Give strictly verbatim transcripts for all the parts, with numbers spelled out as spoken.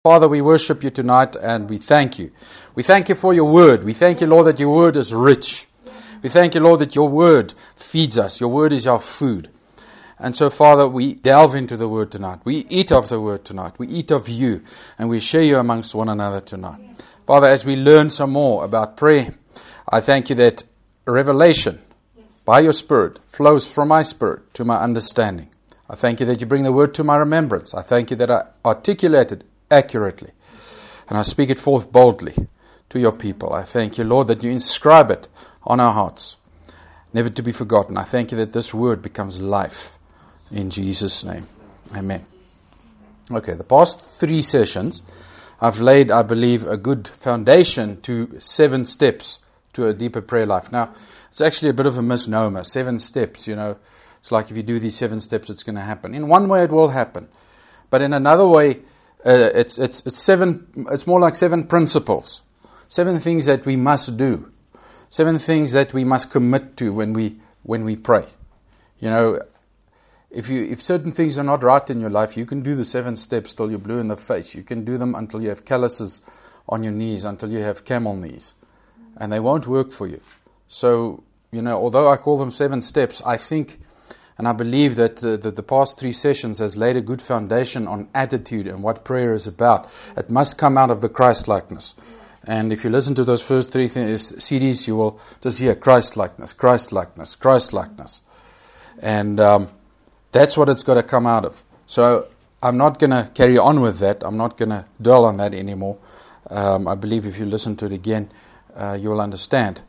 Father, we worship you tonight and we thank you. We thank you for your word. We thank you, Lord, that your word is rich. We thank you, Lord, that your word feeds us. Your word is our food. And so, Father, we delve into the word tonight. We eat of the word tonight. We eat of you and we share you amongst one another tonight. Father, as we learn some more about prayer, I thank you that revelation by your Spirit flows from my spirit to my understanding. I thank you that you bring the word to my remembrance. I thank you that I articulate it accurately. And I speak it forth boldly to your people. I thank you, Lord, that you inscribe it on our hearts, never to be forgotten. I thank you that this word becomes life. In Jesus' name. Amen. Okay, the past three sessions, I've laid, I believe, a good foundation to seven steps to a deeper prayer life. Now, it's actually a bit of a misnomer. Seven steps, you know. It's like if you do these seven steps, it's going to happen. In one way, it will happen. But in another way, Uh, it's it's it's seven. It's more like seven principles, seven things that we must do, seven things that we must commit to when we when we pray. You know, if you if certain things are not right in your life, you can do the seven steps till you're blue in the face. You can do them until you have calluses on your knees, until you have camel knees, and they won't work for you. So, you know, although I call them seven steps, I think. And I believe that uh, the, the past three sessions has laid a good foundation on attitude and what prayer is about. It must come out of the Christ-likeness. And if you listen to those first three th- C Ds, you will just hear Christ-likeness, Christ-likeness, Christ-likeness. And um, that's what it's got to come out of. So I'm not going to carry on with that. I'm not going to dwell on that anymore. Um, I believe if you listen to it again, uh, you'll understand.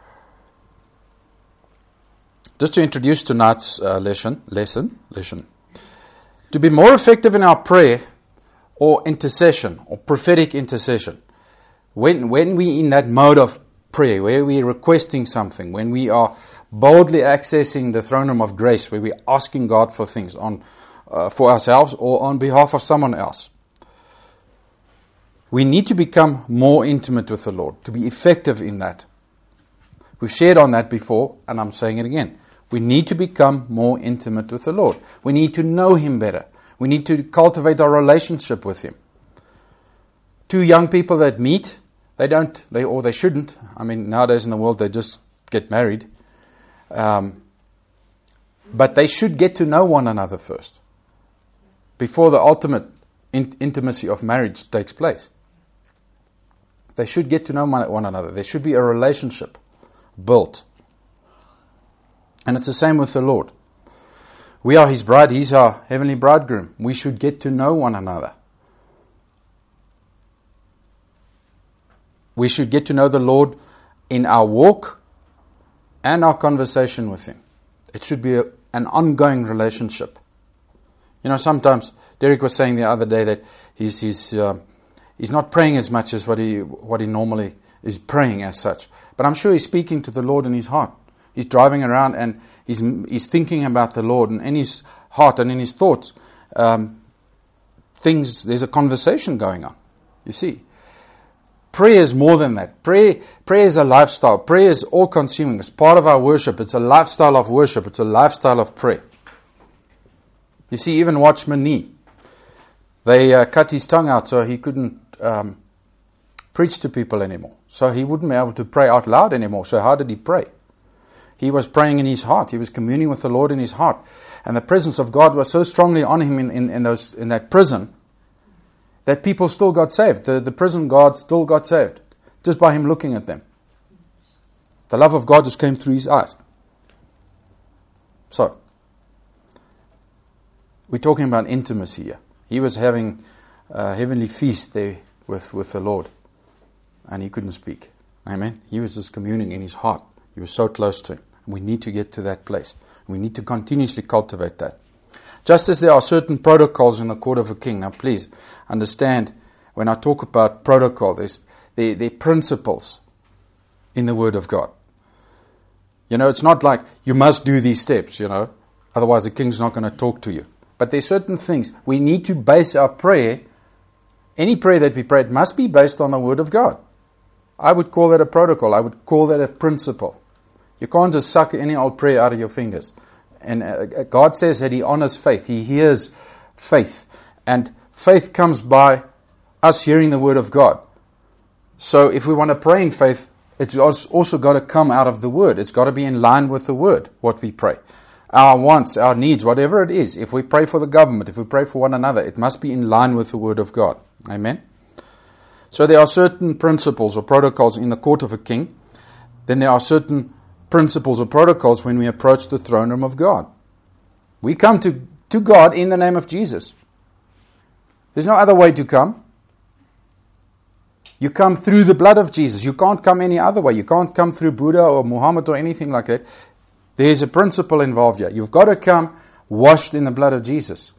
Just to introduce tonight's uh, lesson, lesson, lesson. To be more effective in our prayer or intercession or prophetic intercession, when when we in that mode of prayer, where we are requesting something, when we are boldly accessing the throne room of grace, where we're asking God for things on uh, for ourselves or on behalf of someone else, we need to become more intimate with the Lord, to be effective in that. We've shared on that before, and I'm saying it again. We need to become more intimate with the Lord. We need to know Him better. We need to cultivate our relationship with Him. Two young people that meet, they don't, they or they shouldn't. I mean, nowadays in the world, they just get married. Um, but they should get to know one another first, before the ultimate in- intimacy of marriage takes place. They should get to know one another. There should be a relationship built. And it's the same with the Lord. We are His bride. He's our heavenly bridegroom. We should get to know one another. We should get to know the Lord in our walk and our conversation with Him. It should be a, an ongoing relationship. You know, sometimes Derek was saying the other day that he's he's uh, he's not praying as much as what he what he normally is praying as such. But I'm sure he's speaking to the Lord in his heart. He's driving around and he's he's thinking about the Lord, and in his heart and in his thoughts, um, things. There's a conversation going on. You see, prayer is more than that. Prayer, prayer is a lifestyle. Prayer is all-consuming. It's part of our worship. It's a lifestyle of worship. It's a lifestyle of prayer. You see, even Watchman Nee, they uh, cut his tongue out so he couldn't um, preach to people anymore. So he wouldn't be able to pray out loud anymore. So how did he pray? He was praying in his heart. He was communing with the Lord in his heart. And the presence of God was so strongly on him in, in, in, those, in that prison that people still got saved. The, the prison guards still got saved just by him looking at them. The love of God just came through his eyes. So, we're talking about intimacy here. He was having a heavenly feast there with, with the Lord. And he couldn't speak. Amen. He was just communing in his heart. He was so close to him. We need to get to that place. We need to continuously cultivate that. Just as there are certain protocols in the court of a king. Now please understand, when I talk about protocol, there's there, there are principles in the Word of God. You know, it's not like you must do these steps, you know. Otherwise the king's not going to talk to you. But there are certain things. We need to base our prayer, any prayer that we pray, it must be based on the Word of God. I would call that a protocol. I would call that a principle. You can't just suck any old prayer out of your fingers. And uh, God says that He honors faith. He hears faith. And faith comes by us hearing the word of God. So if we want to pray in faith, it's also got to come out of the word. It's got to be in line with the word, what we pray. Our wants, our needs, whatever it is. If we pray for the government, if we pray for one another, it must be in line with the word of God. Amen? So there are certain principles or protocols in the court of a king. Then there are certain principles or protocols when we approach the throne room of God. We come to, to God in the name of Jesus. There's no other way to come. You come through the blood of Jesus. You can't come any other way. You can't come through Buddha or Muhammad or anything like that. There's a principle involved here. You've got to come washed in the blood of Jesus.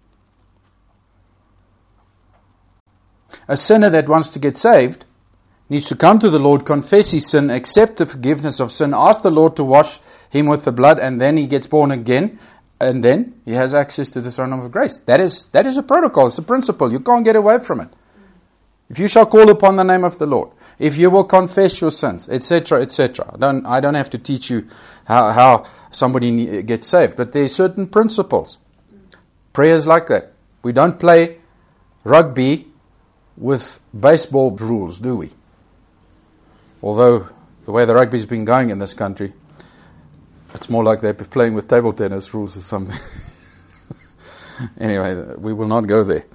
A sinner that wants to get saved needs to come to the Lord, confess his sin, accept the forgiveness of sin, ask the Lord to wash him with the blood, and then he gets born again, and then he has access to the throne of grace. That is, that is a protocol. It's a principle. You can't get away from it. If you shall call upon the name of the Lord, if you will confess your sins, et cetera, et cetera. I don't, I don't have to teach you how, how somebody gets saved, but there are certain principles. Prayers like that. We don't play rugby with baseball rules, do we? Although the way the rugby's been going in this country, it's more like they're playing with table tennis rules or something. Anyway, we will not go there.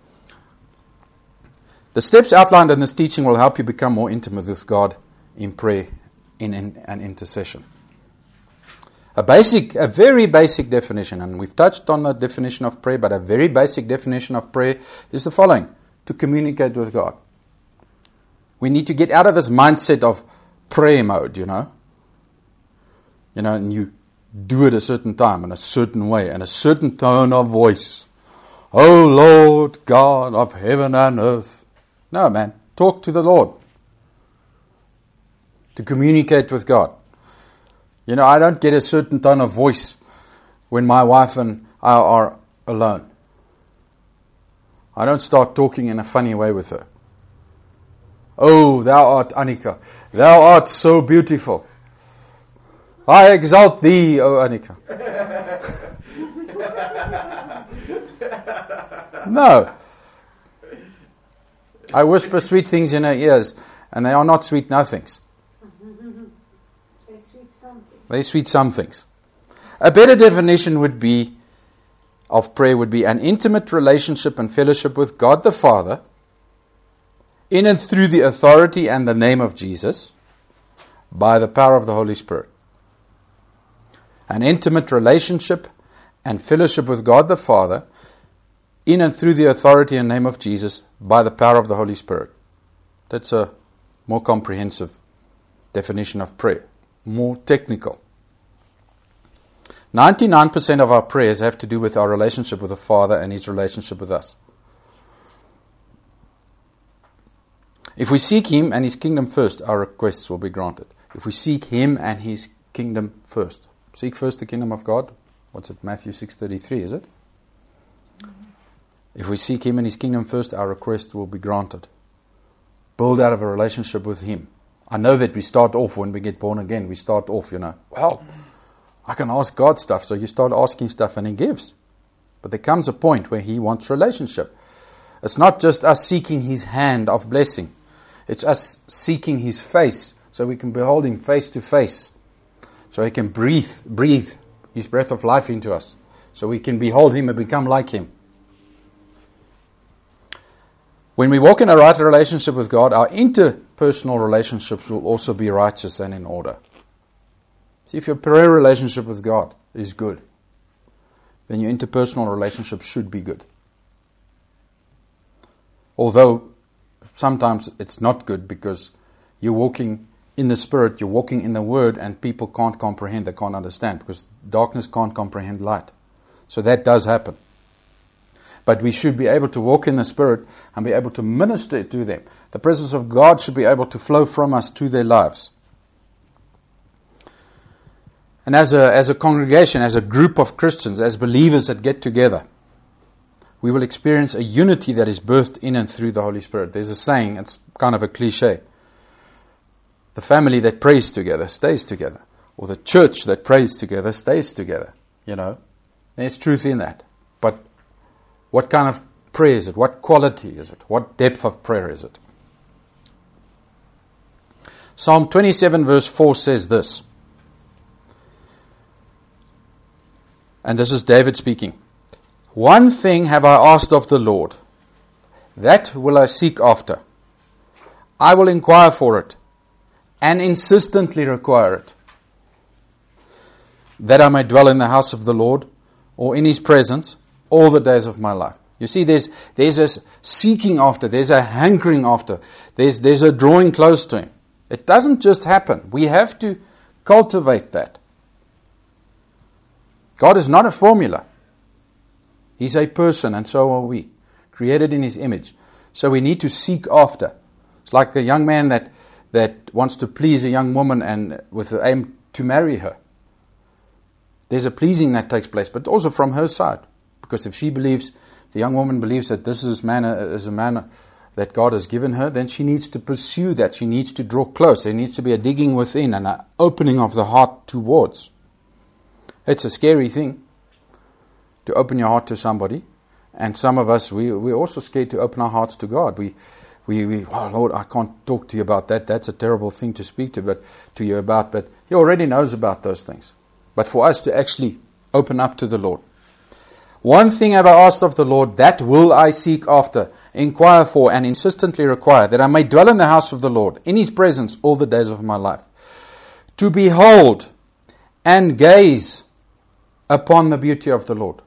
The steps outlined in this teaching will help you become more intimate with God in prayer, in, in an intercession. A basic, a very basic definition, and we've touched on the definition of prayer, but a very basic definition of prayer is the following: to communicate with God. We need to get out of this mindset of prayer mode, you know. You know, and you do it a certain time, in a certain way, in a certain tone of voice. Oh Lord God of heaven and earth. No, man. Talk to the Lord. To communicate with God. You know, I don't get a certain tone of voice when my wife and I are alone. I don't start talking in a funny way with her. Oh, thou art Annika. Thou art so beautiful. I exalt thee, O Annika. No. I whisper sweet things in her ears, and they are not sweet nothings. They're sweet something. They're sweet somethings. A better definition would be of prayer would be an intimate relationship and fellowship with God the Father in and through the authority and the name of Jesus by the power of the Holy Spirit. An intimate relationship and fellowship with God the Father in and through the authority and name of Jesus by the power of the Holy Spirit. That's a more comprehensive definition of prayer, more technical. ninety-nine percent of our prayers have to do with our relationship with the Father and His relationship with us. If we seek Him and His kingdom first, our requests will be granted. If we seek Him and His kingdom first. Seek first the kingdom of God. What's it? Matthew six thirty-three, is it? If we seek Him and His kingdom first, our request will be granted. Build out of a relationship with Him. I know that we start off when we get born again. We start off, you know, well, I can ask God stuff. So you start asking stuff and He gives. But there comes a point where He wants relationship. It's not just us seeking His hand of blessing. It's us seeking His face so we can behold Him face to face. So He can breathe, breathe His breath of life into us. So we can behold Him and become like Him. When we walk in a right relationship with God, our interpersonal relationships will also be righteous and in order. See, if your prayer relationship with God is good, then your interpersonal relationship should be good. Although sometimes it's not good because you're walking in the Spirit, you're walking in the Word, and people can't comprehend, they can't understand, because darkness can't comprehend light. So that does happen. But we should be able to walk in the Spirit and be able to minister to them. The presence of God should be able to flow from us to their lives. And as a, as a congregation, as a group of Christians, as believers that get together, we will experience a unity that is birthed in and through the Holy Spirit. There's a saying, it's kind of a cliche. The family that prays together stays together. Or the church that prays together stays together. You know, there's truth in that. But what kind of prayer is it? What quality is it? What depth of prayer is it? Psalm twenty-seven verse four says this. And this is David speaking. One thing have I asked of the Lord, that will I seek after. I will inquire for it, and insistently require it, that I may dwell in the house of the Lord, or in His presence, all the days of my life. You see, there's there's a seeking after, there's a hankering after, there's there's a drawing close to Him. It doesn't just happen. We have to cultivate that. God is not a formula. He's a person, and so are we, created in His image. So we need to seek after. It's like a young man that that wants to please a young woman and with the aim to marry her. There's a pleasing that takes place, but also from her side. Because if she believes, the young woman believes that this is, man, is a man that God has given her, then she needs to pursue that. She needs to draw close. There needs to be a digging within and an opening of the heart towards. It's a scary thing to open your heart to somebody. And some of us, we, we're also scared to open our hearts to God. We, we, we, oh Lord, I can't talk to you about that. That's a terrible thing to speak to, but, to you about. But He already knows about those things. But for us to actually open up to the Lord. One thing have I asked of the Lord, that will I seek after, inquire for, and insistently require, that I may dwell in the house of the Lord, in His presence all the days of my life. To behold and gaze upon the beauty of the Lord.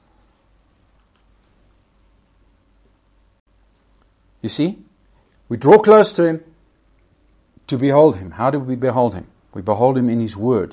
You see, we draw close to Him to behold Him. How do we behold Him? We behold Him in His Word.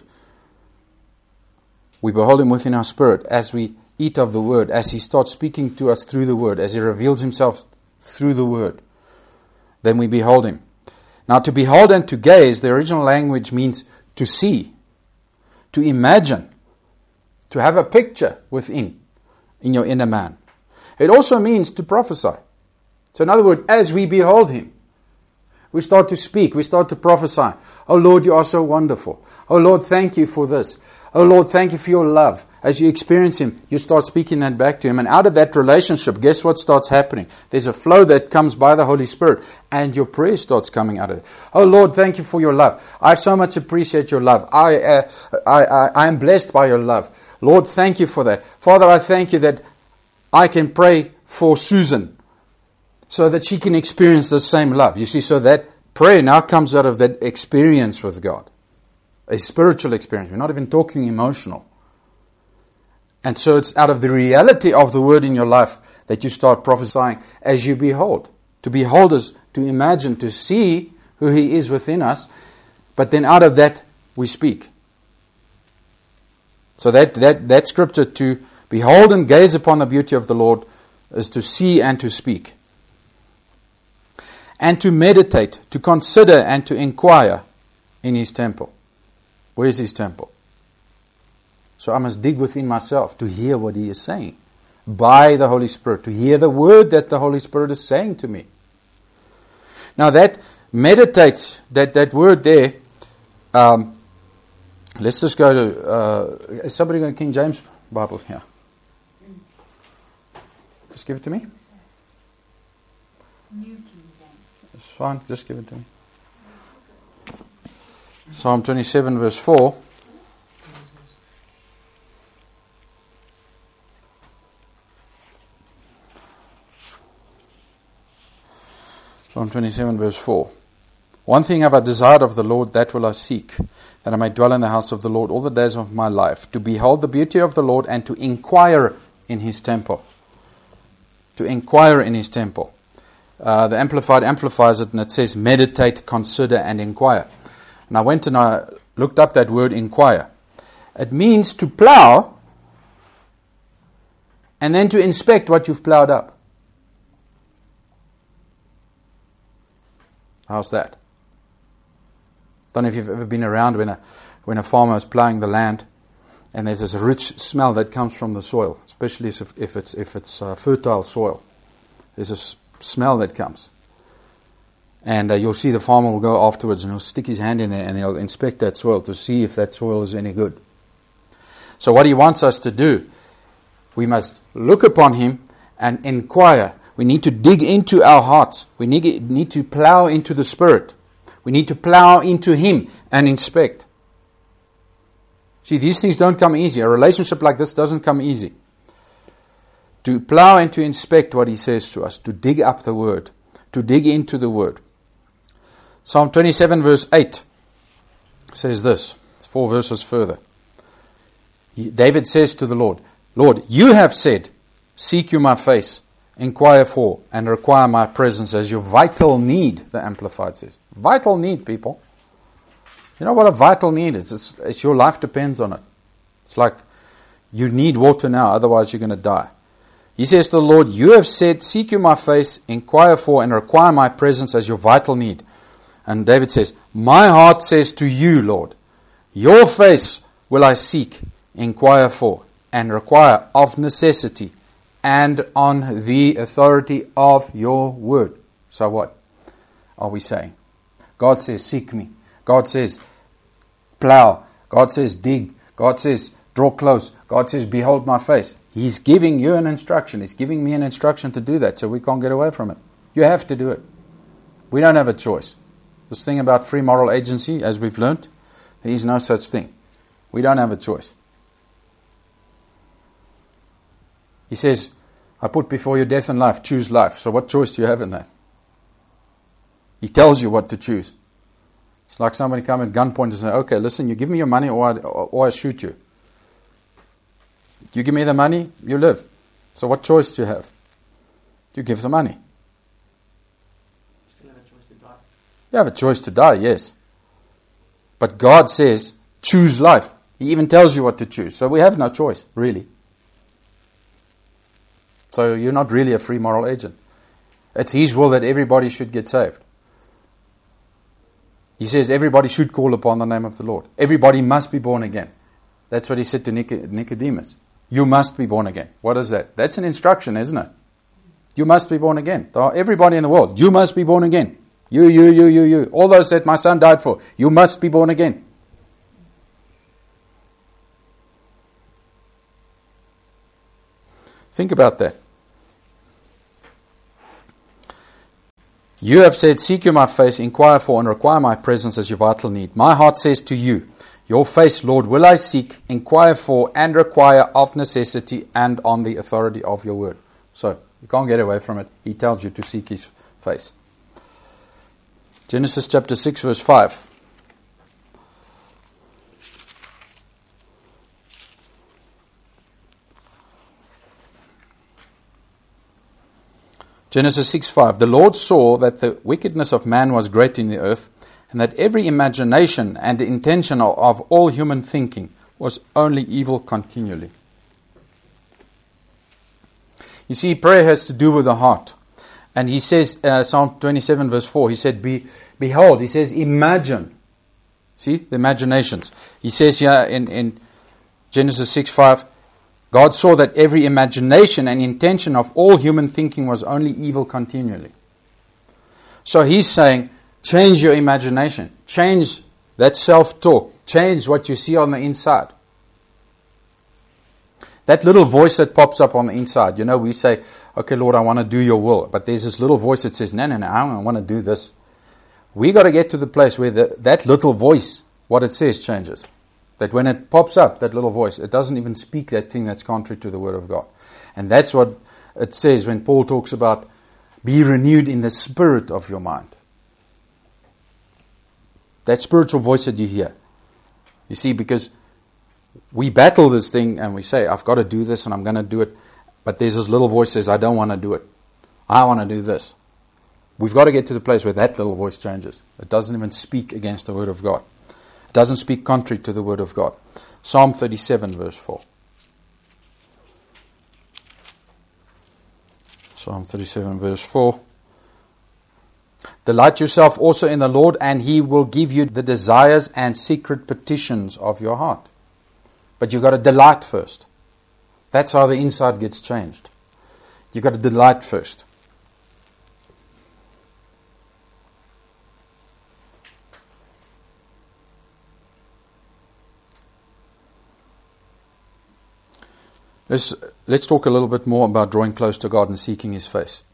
We behold Him within our spirit as we eat of the Word, as He starts speaking to us through the Word, as He reveals Himself through the Word. Then we behold Him. Now, to behold and to gaze, the original language means to see, to imagine, to have a picture within, in your inner man. It also means to prophesy. So in other words, as we behold Him, we start to speak, we start to prophesy. Oh Lord, you are so wonderful. Oh Lord, thank you for this. Oh Lord, thank you for your love. As you experience Him, you start speaking that back to Him. And out of that relationship, guess what starts happening? There's a flow that comes by the Holy Spirit. And your prayer starts coming out of it. Oh Lord, thank you for your love. I so much appreciate your love. I, uh, I, I, I am blessed by your love. Lord, thank you for that. Father, I thank you that I can pray for Susan so that she can experience the same love. You see, so that prayer now comes out of that experience with God. A spiritual experience. We're not even talking emotional. And so it's out of the reality of the Word in your life that you start prophesying as you behold. To behold is to imagine, to see who He is within us. But then out of that we speak. So that, that, that scripture, to behold and gaze upon the beauty of the Lord, is to see and to speak. And to meditate, to consider and to inquire in His temple. Where's His temple? So I must dig within myself to hear what He is saying. By the Holy Spirit. To hear the word that the Holy Spirit is saying to me. Now that meditate, that, that word there, um, let's just go to, uh, is somebody got a King James Bible here? Just give it to me. New King James. It's fine, just give it to me. Psalm twenty-seven verse four. Psalm twenty-seven verse four. One thing have I desired of the Lord, that will I seek, that I may dwell in the house of the Lord all the days of my life, to behold the beauty of the Lord and to inquire in His temple. To inquire in His temple. Uh, the Amplified amplifies it and it says meditate, consider and inquire. And I went and I looked up that word inquire. It means to plow and then to inspect what you've plowed up. How's that? Don't know if you've ever been around when a when a farmer is plowing the land and there's this rich smell that comes from the soil, especially if, if it's if it's uh, fertile soil. There's a s- smell that comes. And uh, you'll see the farmer will go afterwards and he'll stick his hand in there and he'll inspect that soil to see if that soil is any good. So what he wants us to do, we must look upon Him and inquire. We need to dig into our hearts. We need, need to plow into the Spirit. We need to plow into Him and inspect. See, these things don't come easy. A relationship like this doesn't come easy. To plow and to inspect what He says to us. To dig up the Word. To dig into the Word. Psalm twenty-seven verse eight says this. It's four verses further. He, David says to the Lord, Lord, you have said, seek you my face, inquire for, and require my presence as your vital need, the Amplified says. Vital need, people. You know what a vital need is? It's, it's your life depends on it. It's like you need water now, otherwise you're going to die. He says to the Lord, you have said, seek you my face, inquire for, and require my presence as your vital need. And David says, my heart says to you, Lord, your face will I seek, inquire for, and require of necessity, and on the authority of your word. So what are we saying? God says, seek me. God says, plow. God says, dig. God says, draw close. God says, behold my face. He's giving you an instruction. He's giving me an instruction to do that, so we can't get away from it. You have to do it. We don't have a choice. This thing about free moral agency, as we've learnt, there is no such thing. We don't have a choice. He says, I put before you death and life, choose life. So what choice do you have in that? He tells you what to choose. It's like somebody come at gunpoint and say, okay, listen, you give me your money or I, or I shoot you. You give me the money, you live. So what choice do you have? You give the money. You still have a choice to die. You have a choice to die, yes. But God says, choose life. He even tells you what to choose. So we have no choice, really. So you're not really a free moral agent. It's His will that everybody should get saved. He says everybody should call upon the name of the Lord. Everybody must be born again. That's what He said to Nicodemus. You must be born again. What is that? That's an instruction, isn't it? You must be born again. Everybody in the world, you must be born again. You, you, you, you, you. All those that my son died for, you must be born again. Think about that. You have said, seek you my face, inquire for, and require my presence as your vital need. My heart says to you, your face, Lord, will I seek, inquire for, and require of necessity and on the authority of your word. So, you can't get away from it. He tells you to seek His face. Genesis chapter six, verse five. Genesis six five. The Lord saw that the wickedness of man was great in the earth, and that every imagination and intention of, of all human thinking was only evil continually. You see, prayer has to do with the heart. And he says, uh, Psalm twenty-seven verse four, he said, Be, behold, he says, imagine. See, the imaginations. He says here in, in Genesis six five, God saw that every imagination and intention of all human thinking was only evil continually. So He's saying, change your imagination. Change that self-talk. Change what you see on the inside. That little voice that pops up on the inside. You know, we say, okay, Lord, I want to do your will. But there's this little voice that says, no, no, no, I don't want to do this. We got to get to the place where the, that little voice, what it says, changes. That when it pops up, that little voice, it doesn't even speak that thing that's contrary to the Word of God. And that's what it says when Paul talks about be renewed in the spirit of your mind. That spiritual voice that you hear. You see, because we battle this thing and we say, I've got to do this and I'm going to do it. But there's this little voice that says, I don't want to do it. I want to do this. We've got to get to the place where that little voice changes. It doesn't even speak against the Word of God. It doesn't speak contrary to the Word of God. Psalm thirty-seven verse four. Psalm thirty-seven verse four. Delight yourself also in the Lord, and He will give you the desires and secret petitions of your heart. But you've got to delight first. That's how the inside gets changed. You've got to delight first. Let's, let's talk a little bit more about drawing close to God and seeking His face.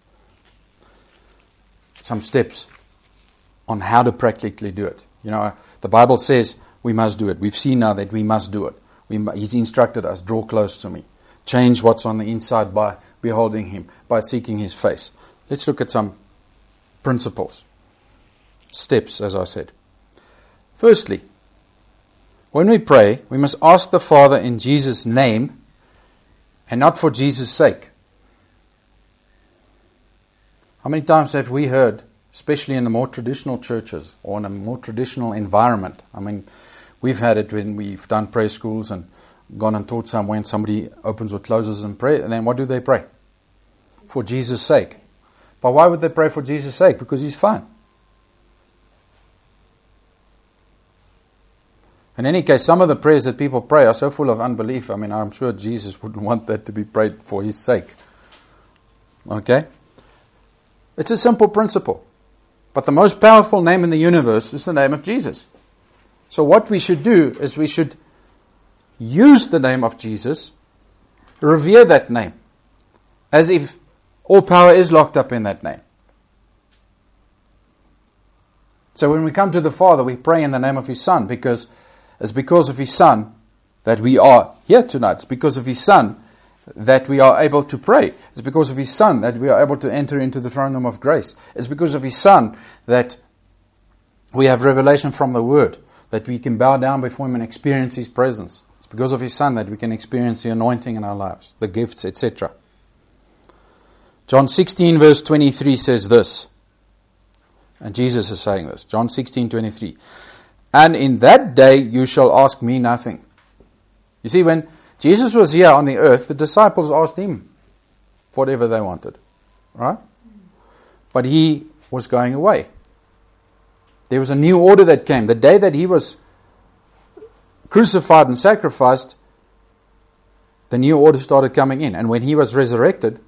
Some steps on how to practically do it. You know, the Bible says we must do it. We've seen now that we must do it. We, he's instructed us, draw close to me. Change what's on the inside by beholding Him, by seeking His face. Let's look at some principles. Steps, as I said. Firstly, when we pray, we must ask the Father in Jesus' name and not for Jesus' sake. How many times have we heard, especially in the more traditional churches or in a more traditional environment? I mean, we've had it when we've done prayer schools and gone and taught somewhere and somebody opens or closes in prayer, and then what do they pray? For Jesus' sake. But why would they pray for Jesus' sake? Because He's fine. In any case, some of the prayers that people pray are so full of unbelief. I mean, I'm sure Jesus wouldn't want that to be prayed for His sake. Okay? It's a simple principle. But the most powerful name in the universe is the name of Jesus. So what we should do is we should use the name of Jesus, revere that name, as if all power is locked up in that name. So when we come to the Father, we pray in the name of His Son, because it's because of His Son that we are here tonight. It's because of His Son that we are able to pray. It's because of His Son that we are able to enter into the throne room of grace. It's because of His Son that we have revelation from the Word, that we can bow down before Him and experience His presence. It's because of His Son that we can experience the anointing in our lives, the gifts, et cetera. John sixteen verse twenty-three says this, and Jesus is saying this, John sixteen twenty-three, and in that day you shall ask me nothing. You see, when Jesus was here on the earth, the disciples asked Him whatever they wanted, right? But He was going away. There was a new order that came. The day that He was crucified and sacrificed, the new order started coming in. And when He was resurrected,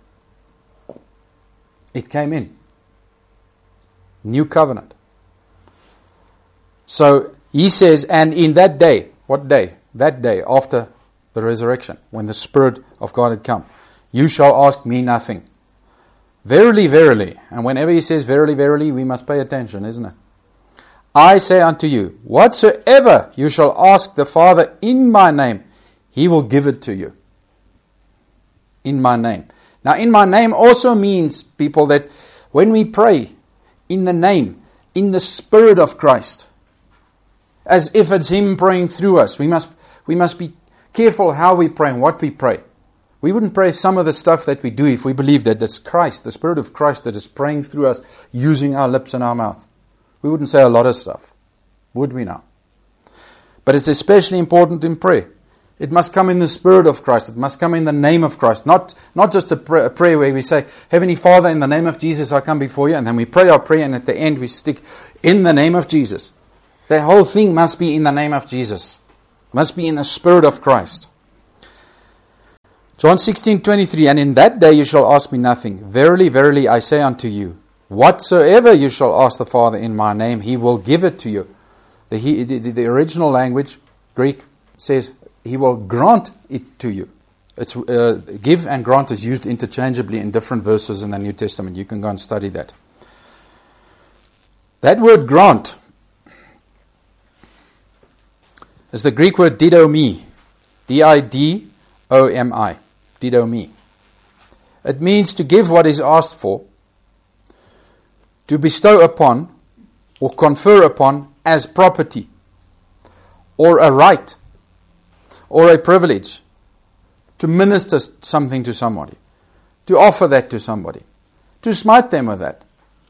it came in. New covenant. So He says, and in that day, what day? That day after the resurrection, when the Spirit of God had come, you shall ask me nothing. Verily, verily. And whenever He says verily, verily, we must pay attention, isn't it? I say unto you, whatsoever you shall ask the Father in my name, He will give it to you. In my name. Now, in my name also means, people, that when we pray in the name, in the Spirit of Christ, as if it's Him praying through us, we must we must be careful how we pray and what we pray. We wouldn't pray some of the stuff that we do if we believe that it's Christ, the Spirit of Christ, that is praying through us, using our lips and our mouth. We wouldn't say a lot of stuff, would we now? But it's especially important in prayer. It must come in the Spirit of Christ. It must come in the name of Christ. Not, not just a, pray, a prayer where we say, Heavenly Father, in the name of Jesus, I come before you. And then we pray our prayer, and at the end we stick, in the name of Jesus. The whole thing must be in the name of Jesus. Must be in the Spirit of Christ. John sixteen twenty-three, and in that day you shall ask me nothing. Verily, verily, I say unto you, whatsoever you shall ask the Father in my name, He will give it to you. The, he, the, the original language, Greek, says He will grant it to you. It's uh, give and grant is used interchangeably in different verses in the New Testament. You can go and study that. That word grant is the Greek word didomi. D I D O M I. Didomi. It means to give what is asked for, to bestow upon or confer upon as property or a right or a privilege, to minister something to somebody, to offer that to somebody, to smite them with that.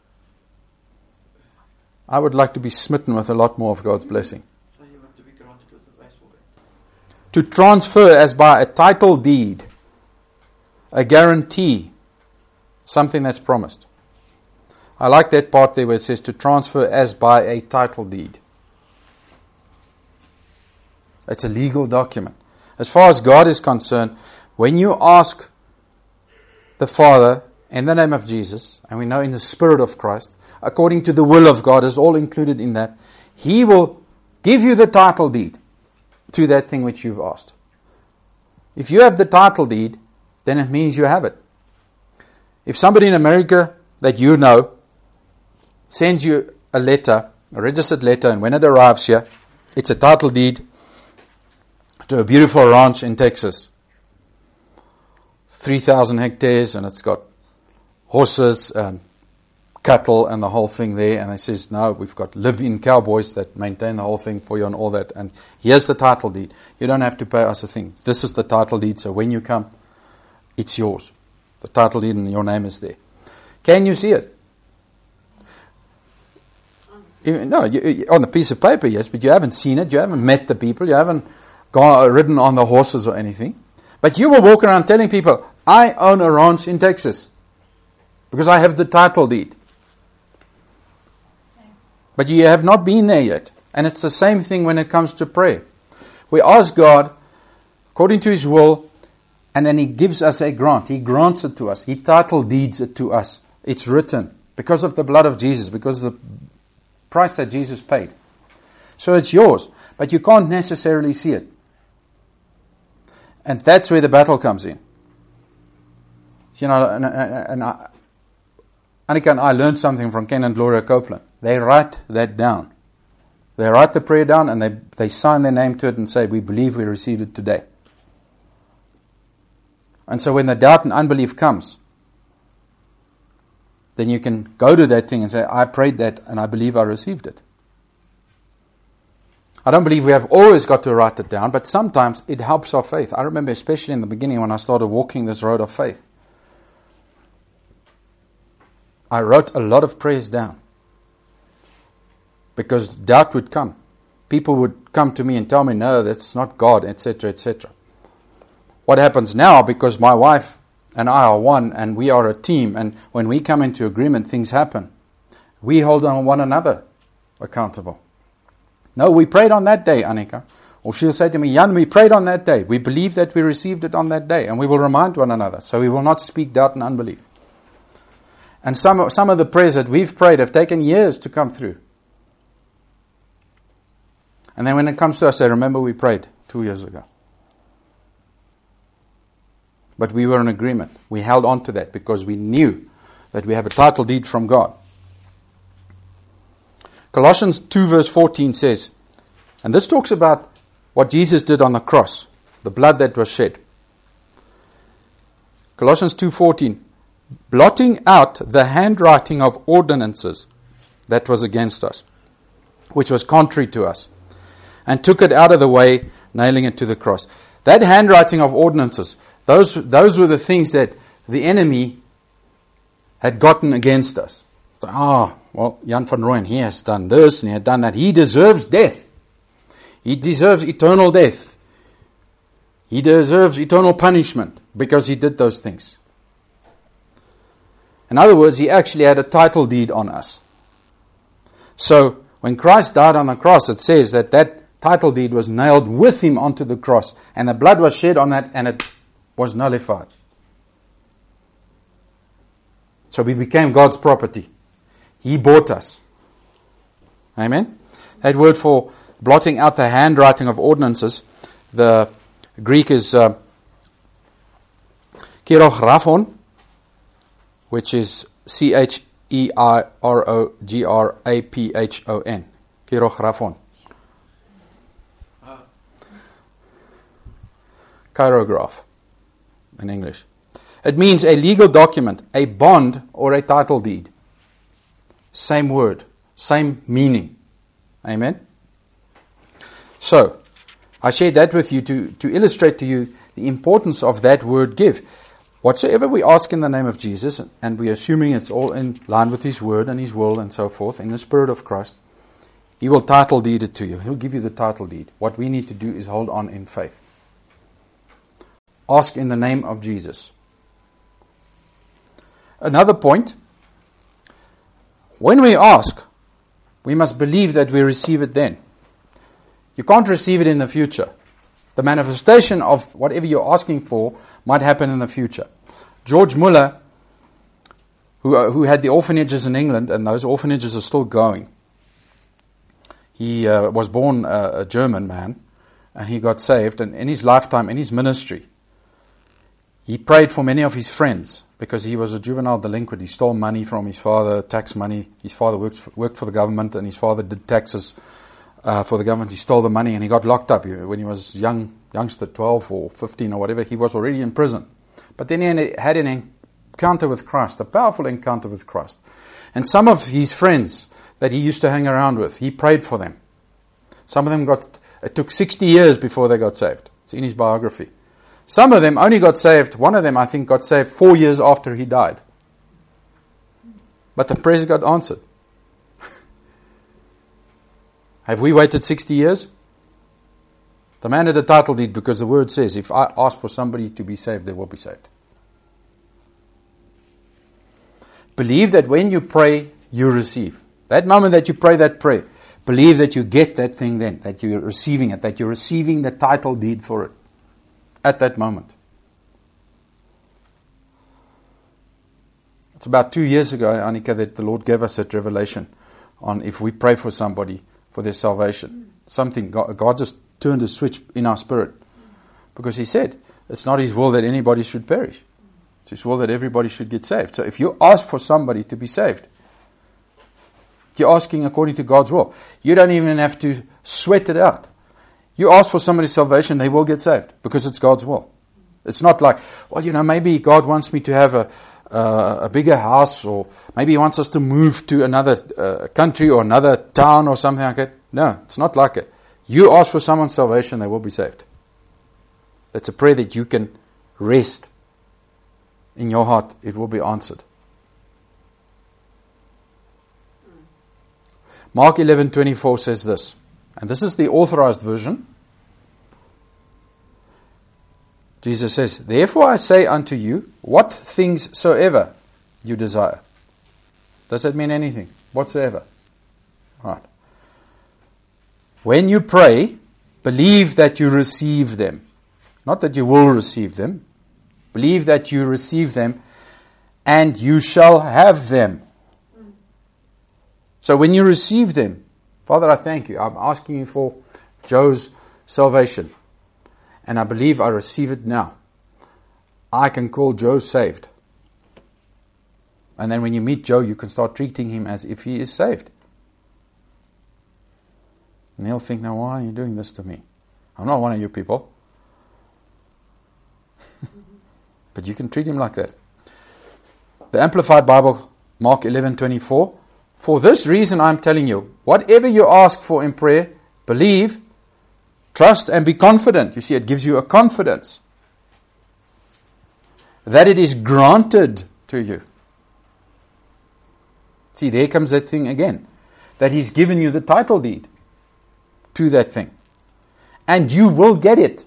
I would like to be smitten with a lot more of God's blessing. So you have to be granted with the base for it. To transfer as by a title deed, a guarantee, something that's promised. I like that part there where it says to transfer as by a title deed. It's a legal document. As far as God is concerned, when you ask the Father in the name of Jesus, and we know in the Spirit of Christ, according to the will of God, is all included in that, He will give you the title deed to that thing which you've asked. If you have the title deed, then it means you have it. If somebody in America that you know sends you a letter, a registered letter, and when it arrives here, it's a title deed to a beautiful ranch in Texas. three thousand hectares, and it's got horses and cattle and the whole thing there. And it says, no, we've got live-in cowboys that maintain the whole thing for you and all that. And here's the title deed. You don't have to pay us a thing. This is the title deed, so when you come, it's yours. The title deed and your name is there. Can you see it? You, no, you, on a piece of paper, yes, but you haven't seen it. You haven't met the people. You haven't gone, ridden on the horses or anything. But you will walk around telling people, I own a ranch in Texas because I have the title deed. Thanks. But you have not been there yet. And it's the same thing when it comes to prayer. We ask God according to His will, and then He gives us a grant. He grants it to us. He title deeds it to us. It's written because of the blood of Jesus, because of the price that Jesus paid. So it's yours, but you can't necessarily see it. And that's where the battle comes in. You know, and, and I, Annika and I learned something from Ken and Gloria Copeland. They write that down. They write the prayer down and they, they sign their name to it and say, we believe we received it today. And so when the doubt and unbelief comes, then you can go to that thing and say, I prayed that and I believe I received it. I don't believe we have always got to write it down, but sometimes it helps our faith. I remember especially in the beginning when I started walking this road of faith. I wrote a lot of prayers down because doubt would come. People would come to me and tell me, no, that's not God, et cetera, et cetera. What happens now, because my wife and I are one and we are a team, and when we come into agreement, things happen. We hold on one another accountable. No, we prayed on that day, Annika. Or she'll say to me, Jan, we prayed on that day. We believe that we received it on that day. And we will remind one another. So we will not speak doubt and unbelief. And some, some of the prayers that we've prayed have taken years to come through. And then when it comes to us, I remember we prayed two years ago. But we were in agreement. We held on to that because we knew that we have a title deed from God. Colossians two verse fourteen says, and this talks about what Jesus did on the cross, the blood that was shed. Colossians two fourteen, blotting out the handwriting of ordinances that was against us, which was contrary to us, and took it out of the way, nailing it to the cross. That handwriting of ordinances, those, those were the things that the enemy had gotten against us. So, ah, well, Jan van Rooyen, he has done this and he had done that. He deserves death. He deserves eternal death. He deserves eternal punishment because he did those things. In other words, he actually had a title deed on us. So, when Christ died on the cross, it says that that title deed was nailed with him onto the cross, and the blood was shed on that, and it was nullified. So we became God's property. He bought us. Amen? That word for blotting out the handwriting of ordinances, the Greek is uh, chirographon, which is C H E I R O G R A P H O N. Chirographon. Chirograph in English. It means a legal document, a bond, or a title deed. Same word, same meaning. Amen? So, I shared that with you to, to illustrate to you the importance of that word give. Whatsoever we ask in the name of Jesus, and we're assuming it's all in line with His word and His will and so forth, in the Spirit of Christ, He will title deed it to you. He'll give you the title deed. What we need to do is hold on in faith. Ask in the name of Jesus. Another point, when we ask, we must believe that we receive it then. You can't receive it in the future. The manifestation of whatever you're asking for might happen in the future. George Muller, who, uh, who had the orphanages in England, and those orphanages are still going. He uh, was born uh, a German man, and he got saved, and in his lifetime, in his ministry, He prayed for many of his friends because he was a juvenile delinquent. He stole money from his father, tax money. His father worked for, worked for the government, and his father did taxes uh, for the government. He stole the money and he got locked up. When he was young, youngster, twelve or fifteen or whatever, he was already in prison. But then he had an encounter with Christ, a powerful encounter with Christ. And some of his friends that he used to hang around with, he prayed for them. Some of them got, it took sixty years before they got saved. It's in his biography. Some of them only got saved, one of them I think got saved four years after he died. But the prayers got answered. Have we waited sixty years? The man had a title deed because the word says, if I ask for somebody to be saved, they will be saved. Believe that when you pray, you receive. That moment that you pray that prayer, believe that you get that thing then, that you're receiving it, that you're receiving the title deed for it at that moment. It's about two years ago, Annika, that the Lord gave us that revelation on if we pray for somebody for their salvation. Something, God, God just turned a switch in our spirit. Because He said, it's not His will that anybody should perish. It's His will that everybody should get saved. So if you ask for somebody to be saved, you're asking according to God's will. You don't even have to sweat it out. You ask for somebody's salvation, they will get saved because it's God's will. It's not like, well, you know, maybe God wants me to have a uh, a bigger house, or maybe He wants us to move to another uh, country or another town or something like that. No, it's not like it. You ask for someone's salvation, they will be saved. It's a prayer that you can rest in your heart. It will be answered. Mark eleven twenty-four says this, and this is the authorized version. Jesus says, therefore I say unto you, what things soever you desire. Does that mean anything? Whatsoever. Right. When you pray, believe that you receive them. Not that you will receive them. Believe that you receive them, and you shall have them. So when you receive them, Father, I thank you. I'm asking you for Joe's salvation. And I believe I receive it now. I can call Joe saved. And then when you meet Joe, you can start treating him as if he is saved. And he'll think, now why are you doing this to me? I'm not one of you people. But you can treat him like that. The Amplified Bible, Mark eleven twenty-four. For this reason I'm telling you, whatever you ask for in prayer, believe, trust and be confident. You see, it gives you a confidence that it is granted to you. See, there comes that thing again. That He's given you the title deed to that thing. And you will get it.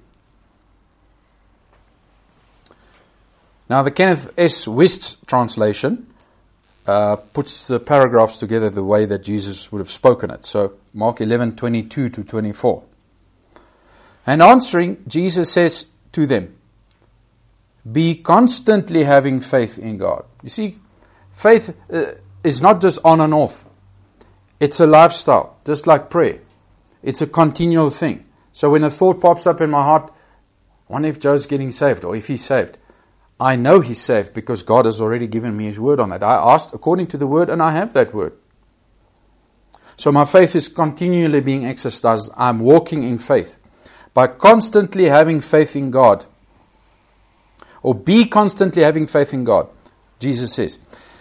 Now, the Kenneth S. West translation uh, puts the paragraphs together the way that Jesus would have spoken it. So, Mark eleven twenty-two to twenty-four. And answering, Jesus says to them, be constantly having faith in God. You see, faith uh, is not just on and off. It's a lifestyle, just like prayer. It's a continual thing. So when a thought pops up in my heart, I wonder if Joe's getting saved or if he's saved. I know he's saved because God has already given me His word on that. I asked according to the word and I have that word. So my faith is continually being exercised. I'm walking in faith. By constantly having faith in God, or be constantly having faith in God, Jesus says,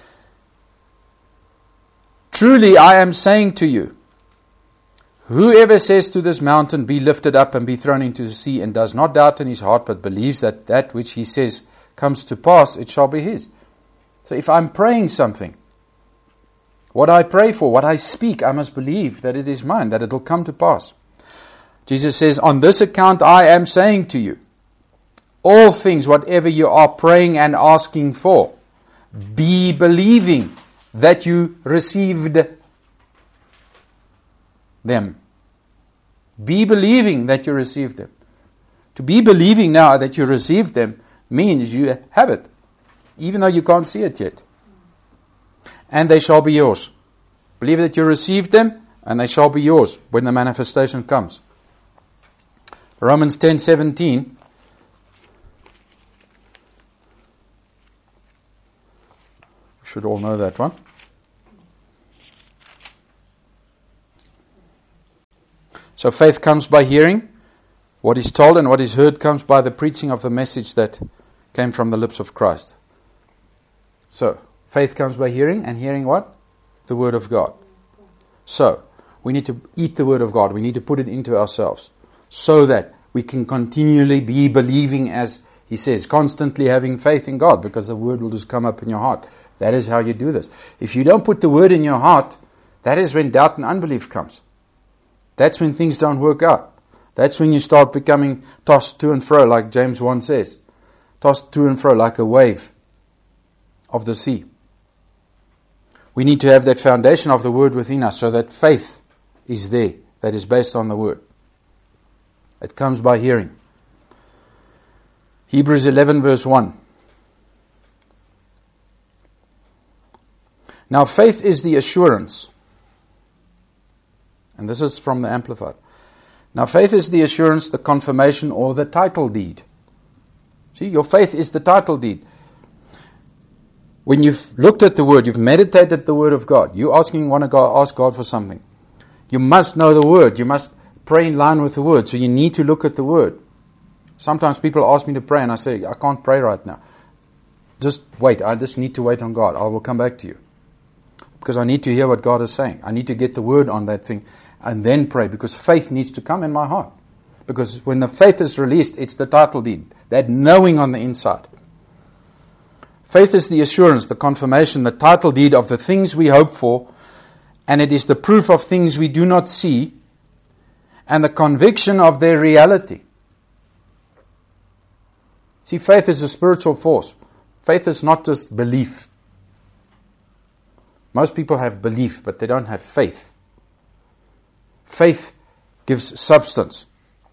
truly I am saying to you, whoever says to this mountain, be lifted up and be thrown into the sea, and does not doubt in his heart, but believes that that which he says comes to pass, it shall be his. So if I'm praying something, what I pray for, what I speak, I must believe that it is mine, that it will come to pass. Jesus says, on this account I am saying to you, all things, whatever you are praying and asking for, be believing that you received them. Be believing that you received them. To be believing now that you received them means you have it, even though you can't see it yet. And they shall be yours. Believe that you received them, and they shall be yours when the manifestation comes. Romans ten seventeen Should all know that one. So faith comes by hearing. What is told and what is heard comes by the preaching of the message that came from the lips of Christ. So, faith comes by hearing, and hearing what? The Word of God. So, we need to eat the Word of God. We need to put it into ourselves so that we can continually be believing, as he says, constantly having faith in God, because the Word will just come up in your heart. That is how you do this. If you don't put the Word in your heart, that is when doubt and unbelief comes. That's when things don't work out. That's when you start becoming tossed to and fro, like James one says. Tossed to and fro like a wave of the sea. We need to have that foundation of the Word within us, so that faith is there, that is based on the Word. It comes by hearing. Hebrews eleven verse one. Now faith is the assurance. And this is from the Amplified. Now faith is the assurance, the confirmation, or the title deed. See, your faith is the title deed. When you've looked at the Word, you've meditated the Word of God, you're asking, want to go ask God for something. You must know the Word. You must pray in line with the Word. So you need to look at the Word. Sometimes people ask me to pray and I say, I can't pray right now. Just wait. I just need to wait on God. I will come back to you. Because I need to hear what God is saying. I need to get the Word on that thing and then pray, because faith needs to come in my heart. Because when the faith is released, it's the title deed. That knowing on the inside. Faith is the assurance, the confirmation, the title deed of the things we hope for, and it is the proof of things we do not see, and the conviction of their reality. See, faith is a spiritual force. Faith is not just belief. Most people have belief, but they don't have faith. Faith gives substance.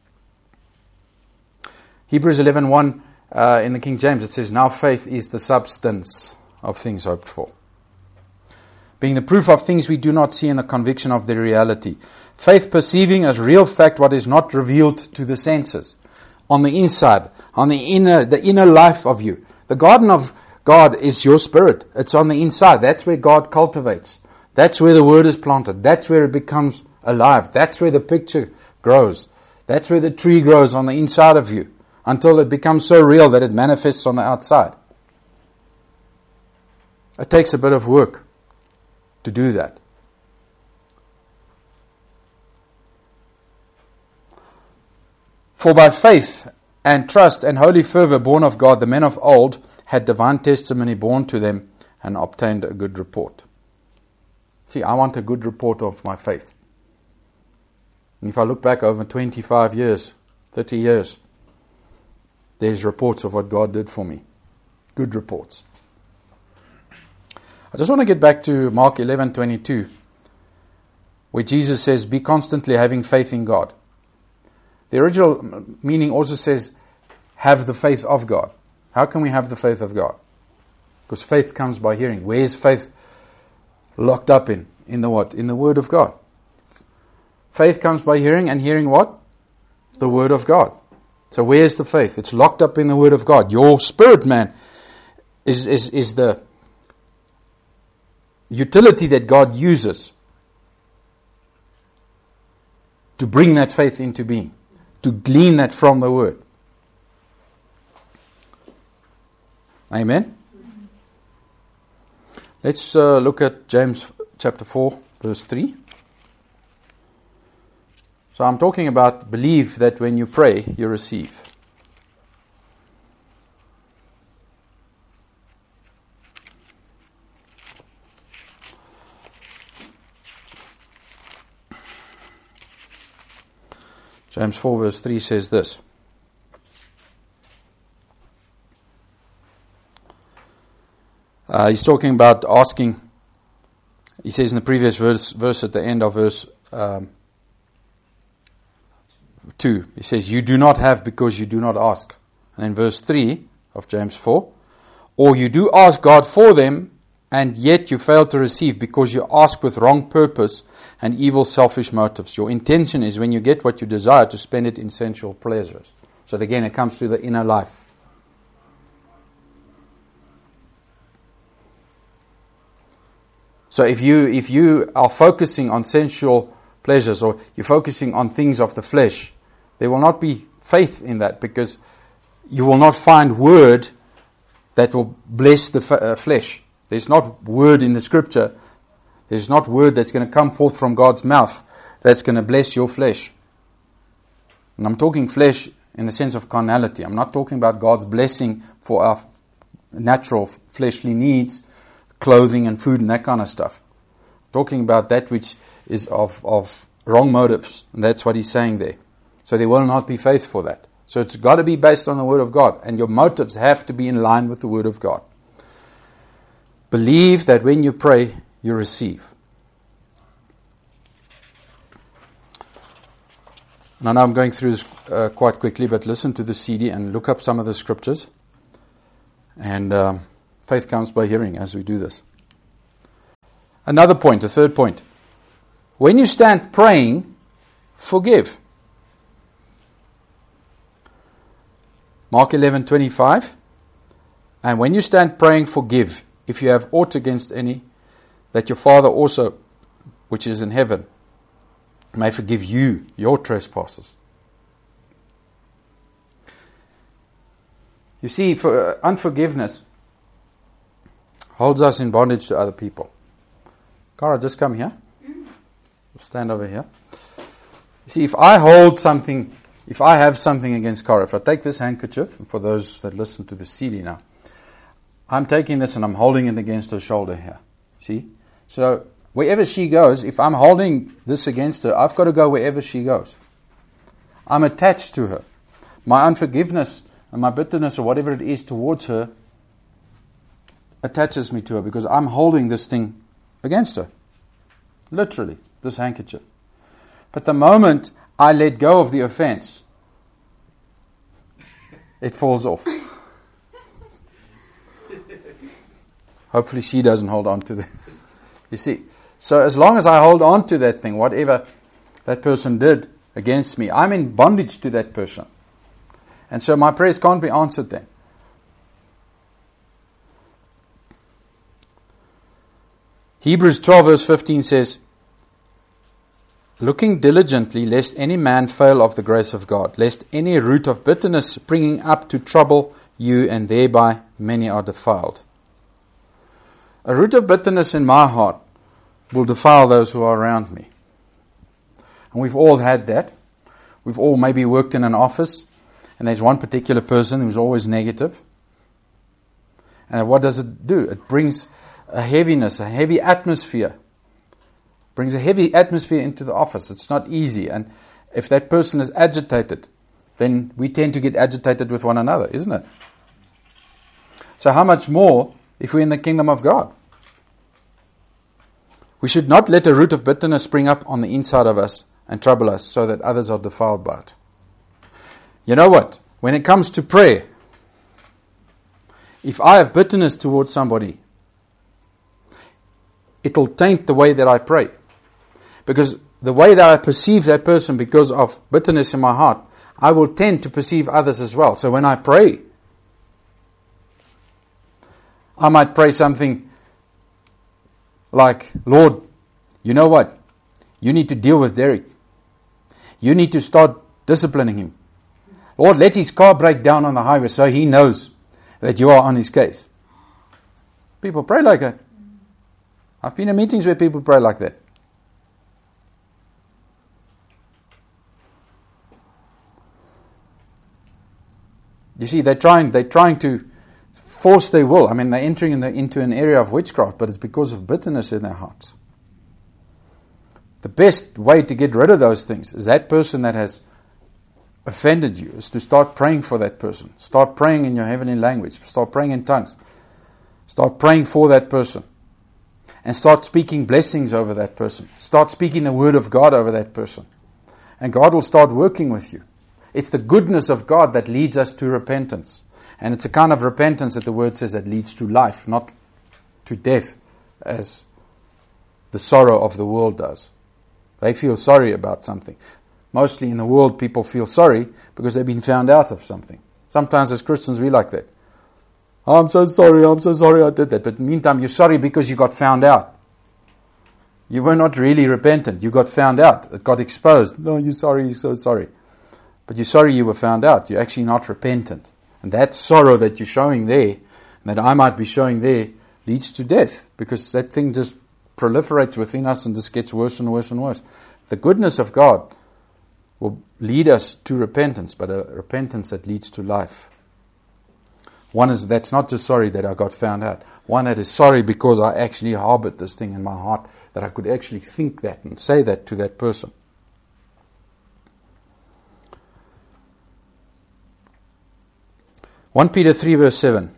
Hebrews eleven one uh, in the King James, it says, now faith is the substance of things hoped for, being the proof of things we do not see and the conviction of their reality. Faith perceiving as real fact what is not revealed to the senses. On the inside, on the inner, the inner life of you. The garden of God is your spirit. It's on the inside. That's where God cultivates. That's where the Word is planted. That's where it becomes alive. That's where the picture grows. That's where the tree grows on the inside of you, until it becomes so real that it manifests on the outside. It takes a bit of work to do that. For by faith and trust and holy fervor born of God, the men of old had divine testimony borne to them and obtained a good report. See, I want a good report of my faith. And if I look back over twenty-five years, thirty years, there's reports of what God did for me. Good reports. I just want to get back to Mark eleven twenty-two, where Jesus says, be constantly having faith in God. The original meaning also says, have the faith of God. How can we have the faith of God? Because faith comes by hearing. Where is faith locked up in? In the what? In the Word of God. Faith comes by hearing, and hearing what? The Word of God. So where is the faith? It's locked up in the Word of God. Your spirit, man, is, is, is the utility that God uses to bring that faith into being, to glean that from the Word. Amen? Let's uh, look at James chapter four, verse three. So I'm talking about believe that when you pray, you receive. James four verse three says this. Uh, he's talking about asking. He says in the previous verse, verse at the end of verse um, two, he says, you do not have because you do not ask. And in verse three of James four, or you do ask God for them, and yet you fail to receive because you ask with wrong purpose and evil selfish motives. Your intention is when you get what you desire to spend it in sensual pleasures. So again, it comes to the inner life. So if you if you are focusing on sensual pleasures, or you're focusing on things of the flesh, there will not be faith in that, because you will not find word that will bless the f- uh, flesh. There's not word in the scripture. There's not word that's going to come forth from God's mouth that's going to bless your flesh. And I'm talking flesh in the sense of carnality. I'm not talking about God's blessing for our natural fleshly needs, clothing and food and that kind of stuff. I'm talking about that which is of, of wrong motives. And that's what he's saying there. So there will not be faith for that. So it's got to be based on the Word of God. And your motives have to be in line with the Word of God. Believe that when you pray, you receive. And I know I'm going through this uh, quite quickly, but listen to the C D and look up some of the scriptures. And um, faith comes by hearing as we do this. Another point, a third point. When you stand praying, forgive. Mark eleven twenty-five. And when you stand praying, forgive, if you have aught against any, that your Father also, which is in heaven, may forgive you your trespasses. You see, for uh, unforgiveness holds us in bondage to other people. Cara, just come here. Stand over here. You see, if I hold something, if I have something against Cara, if I take this handkerchief, and for those that listen to the C D now, I'm taking this and I'm holding it against her shoulder here. See? So, wherever she goes, if I'm holding this against her, I've got to go wherever she goes. I'm attached to her. My unforgiveness and my bitterness or whatever it is towards her attaches me to her, because I'm holding this thing against her. Literally, this handkerchief. But the moment I let go of the offense, it falls off. Hopefully she doesn't hold on to the... You see, so as long as I hold on to that thing, whatever that person did against me, I'm in bondage to that person. And so my prayers can't be answered then. Hebrews twelve verse fifteen says, looking diligently, lest any man fail of the grace of God, lest any root of bitterness springing up to trouble you, and thereby many are defiled. A root of bitterness in my heart will defile those who are around me. And we've all had that. We've all maybe worked in an office, and there's one particular person who's always negative. And what does it do? It brings a heaviness, a heavy atmosphere. Brings a heavy atmosphere into the office. It's not easy. And if that person is agitated, then we tend to get agitated with one another, isn't it? So how much more if we're in the kingdom of God? We should not let a root of bitterness spring up on the inside of us and trouble us so that others are defiled by it. You know what? When it comes to prayer, if I have bitterness towards somebody, it'll taint the way that I pray. Because the way that I perceive that person because of bitterness in my heart, I will tend to perceive others as well. So when I pray, I might pray something like, Lord, you know what? You need to deal with Derek. You need to start disciplining him. Lord, let his car break down on the highway so he knows that you are on his case. People pray like that. I've been in meetings where people pray like that. You see, they're trying, they're trying to force their will. I mean, they're entering in the, into an area of witchcraft, but it's because of bitterness in their hearts. The best way to get rid of those things is that person that has offended you, is to start praying for that person. Start praying in your heavenly language. Start praying in tongues. Start praying for that person. And start speaking blessings over that person. Start speaking the word of God over that person. And God will start working with you. It's the goodness of God that leads us to repentance. And it's a kind of repentance that the word says that leads to life, not to death, as the sorrow of the world does. They feel sorry about something. Mostly in the world, people feel sorry because they've been found out of something. Sometimes as Christians, we like that. I'm so sorry, I'm so sorry I did that. But in the meantime, you're sorry because you got found out. You were not really repentant. You got found out. It got exposed. No, you're sorry, you're so sorry. But you're sorry you were found out. You're actually not repentant. And that sorrow that you're showing there, that I might be showing there, leads to death. Because that thing just proliferates within us and just gets worse and worse and worse. The goodness of God will lead us to repentance, but a repentance that leads to life. One is that's not just sorry that I got found out. One that is sorry because I actually harbored this thing in my heart, that I could actually think that and say that to that person. First Peter three verse seven.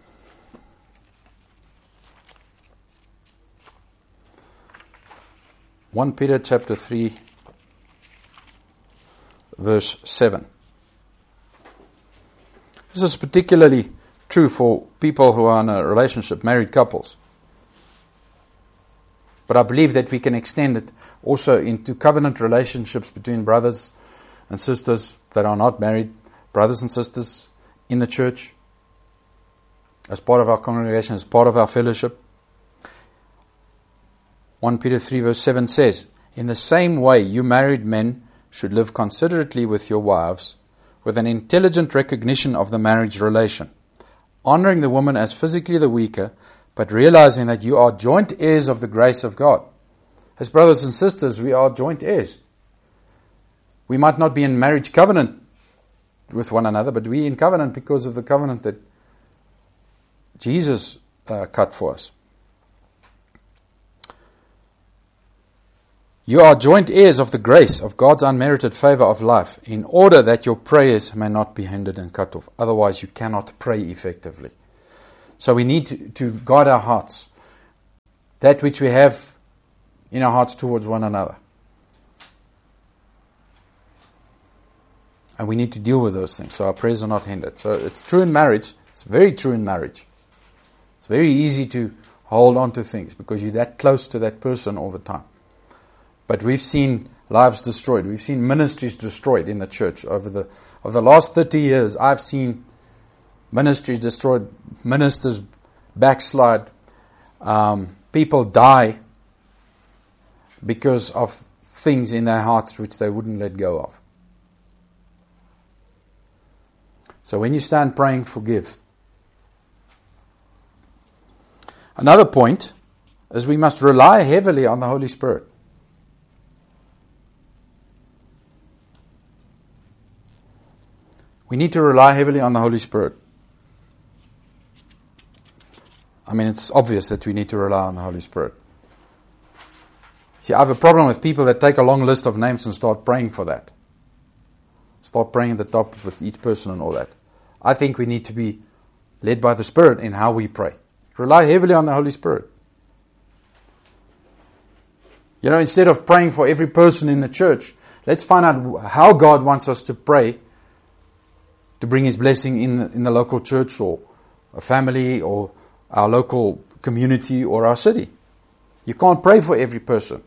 First Peter chapter three verse seven. This is particularly true for people who are in a relationship, married couples. But I believe that we can extend it also into covenant relationships between brothers and sisters that are not married, brothers and sisters in the church, as part of our congregation, as part of our fellowship. First Peter three verse seven says, "In the same way you married men should live considerately with your wives, with an intelligent recognition of the marriage relation, honoring the woman as physically the weaker, but realizing that you are joint heirs of the grace of God." As brothers and sisters, we are joint heirs. We might not be in marriage covenant with one another, but we are in covenant because of the covenant that Jesus uh, cut for us. You are joint heirs of the grace of God's unmerited favor of life, in order that your prayers may not be hindered and cut off. Otherwise, you cannot pray effectively. So we need to, to guard our hearts, that which we have in our hearts towards one another. And we need to deal with those things, so our prayers are not hindered. So it's true in marriage. It's very true in marriage. It's very easy to hold on to things because you're that close to that person all the time. But we've seen lives destroyed. We've seen ministries destroyed in the church. Over the over the last thirty years, I've seen ministries destroyed, ministers backslide, um, people die because of things in their hearts which they wouldn't let go of. So when you stand praying, forgive. Another point is we must rely heavily on the Holy Spirit. We need to rely heavily on the Holy Spirit. I mean, it's obvious that we need to rely on the Holy Spirit. See, I have a problem with people that take a long list of names and start praying for that. Start praying at the top with each person and all that. I think we need to be led by the Spirit in how we pray. Rely heavily on the Holy Spirit. You know, instead of praying for every person in the church, let's find out how God wants us to pray to bring His blessing in the, in the local church or a family or our local community or our city. You can't pray for every person.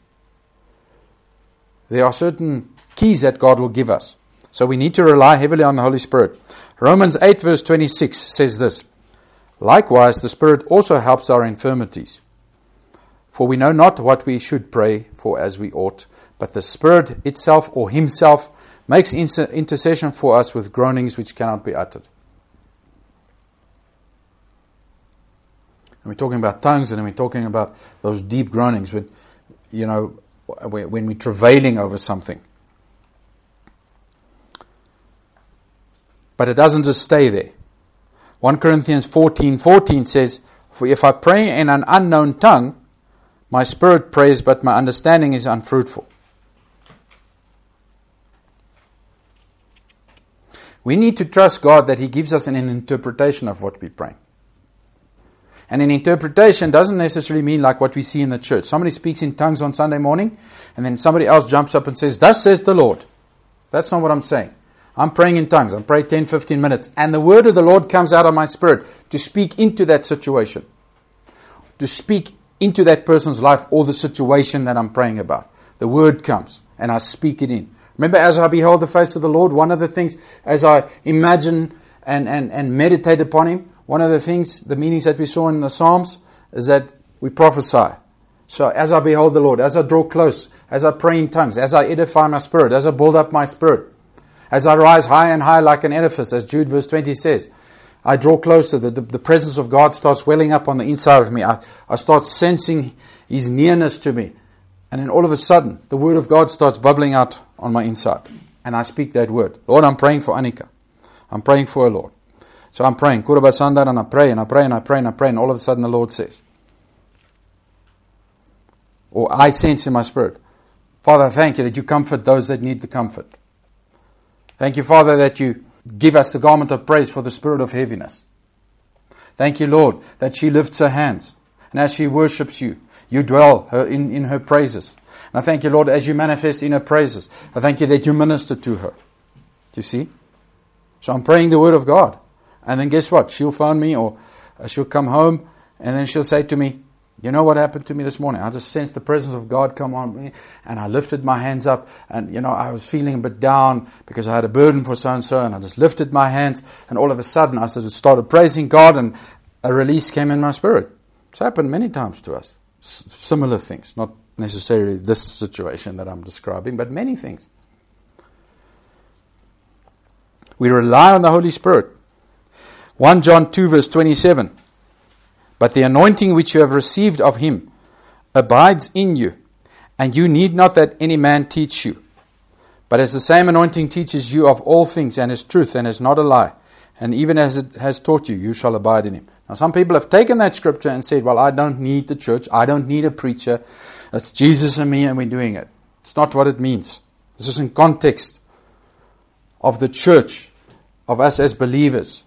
There are certain keys that God will give us. So we need to rely heavily on the Holy Spirit. Romans eight verse twenty-six says this, "Likewise the Spirit also helps our infirmities. For we know not what we should pray for as we ought, but the Spirit itself or Himself makes intercession for us with groanings which cannot be uttered." And we're talking about tongues, and we're talking about those deep groanings, when, you know, when we're travailing over something. But it doesn't just stay there. First Corinthians fourteen fourteen says, "For if I pray in an unknown tongue, my spirit prays, but my understanding is unfruitful." We need to trust God that He gives us an interpretation of what we're praying. And an interpretation doesn't necessarily mean like what we see in the church. Somebody speaks in tongues on Sunday morning, and then somebody else jumps up and says, "Thus says the Lord." That's not what I'm saying. I'm praying in tongues. I'm praying ten, fifteen minutes. And the word of the Lord comes out of my spirit to speak into that situation. To speak into that person's life or the situation that I'm praying about. The word comes and I speak it in. Remember, as I behold the face of the Lord, one of the things, as I imagine and, and, and meditate upon Him, one of the things, the meanings that we saw in the Psalms, is that we prophesy. So as I behold the Lord, as I draw close, as I pray in tongues, as I edify my spirit, as I build up my spirit, as I rise high and high like an edifice, as Jude verse twenty says, I draw closer, the, the, the presence of God starts welling up on the inside of me. I, I start sensing His nearness to me. And then all of a sudden, the word of God starts bubbling out on my inside. And I speak that word. Lord, I'm praying for Annika. I'm praying for her, Lord. So I'm praying, Kurabasandar, and I pray, and I pray, and I pray, and I pray, and all of a sudden the Lord says, or I sense in my spirit, Father, thank you that you comfort those that need the comfort. Thank you, Father, that you give us the garment of praise for the spirit of heaviness. Thank you, Lord, that she lifts her hands. And as she worships you, you dwell her in, in her praises. And I thank you, Lord, as you manifest in her praises. I thank you that you minister to her. Do you see? So I'm praying the word of God. And then guess what? She'll phone me or she'll come home and then she'll say to me, you know what happened to me this morning? I just sensed the presence of God come on me and I lifted my hands up and, you know, I was feeling a bit down because I had a burden for so-and-so and I just lifted my hands and all of a sudden I started praising God and a release came in my spirit. It's happened many times to us. S- similar things, not necessarily this situation that I'm describing, but many things. We rely on the Holy Spirit. First John two verse twenty-seven. But the anointing which you have received of Him abides in you, and you need not that any man teach you. But as the same anointing teaches you of all things, and is truth, and is not a lie, and even as it has taught you, you shall abide in Him. Now some people have taken that scripture and said, well, I don't need the church, I don't need a preacher, it's Jesus and me and we're doing it. It's not what it means. This is in context of the church, of us as believers.